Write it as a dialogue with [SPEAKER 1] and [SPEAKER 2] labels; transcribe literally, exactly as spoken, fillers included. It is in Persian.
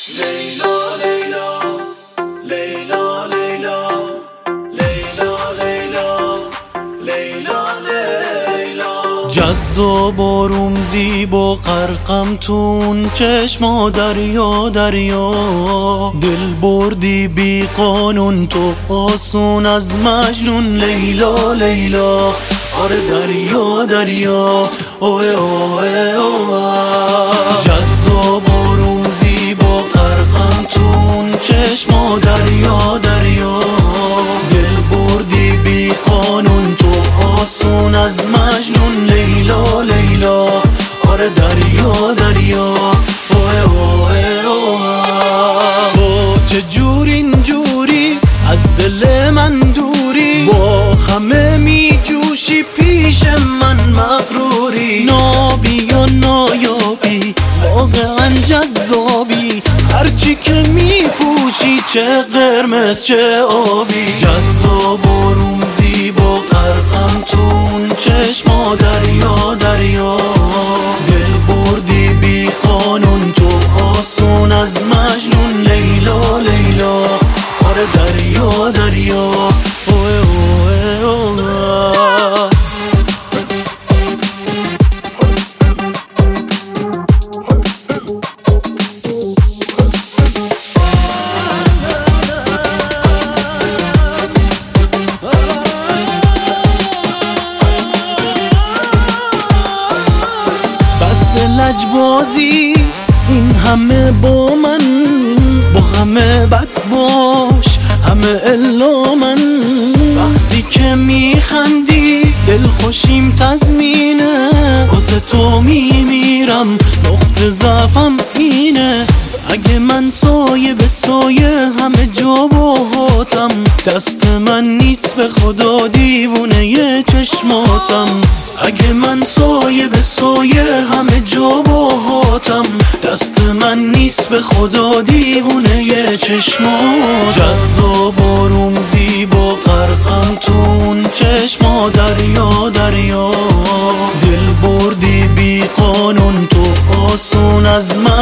[SPEAKER 1] لیلا لیلا لیلا لیلا لیلا لیلا لیلا جذاب و رومزی با غرقم تون چشما دریا دریا دل بردی بی قانون تو آسون از مجنون لیلا لیلا آره دریا دریا اوه اوه اوه جذاب و رومزی با غرقم تون چشما دریا دریا دل بردی بی قانون تو آسون از مجنون لیلا لیلا آره دریا دریا اوه اوه اوه تو چجور اینجوری از دل من دوری با همه می جوشی پیش من مغروری نابی یا نایابی واقعا جذابی هرچی که می پوشی چه قرمز چه آبی جذاب و رومزی با غرقم تون چشما دریا دریا دل بردی بی قانون تو آسون از مجنون لیلا لیلا آره دریا دریا اوه اوه اوه بس لجبازی این همه با من با همه بد باش همه الا من وقتی که میخندی دل خوشیم تزمینه واسه تو میمیرم نقطه ضعفم اینه اگه من سایه به سایه همه جا باهاتم دست من نیست به خدا دیوونه ی چشماتم اگه من سایه به سایه همه جا باهاتم دست من نیست به خدا دیوونه ی چشماتم جذاب و رومزی با غرقم تون چشما دریا دریا دل بردی بی قانون تو آسون از من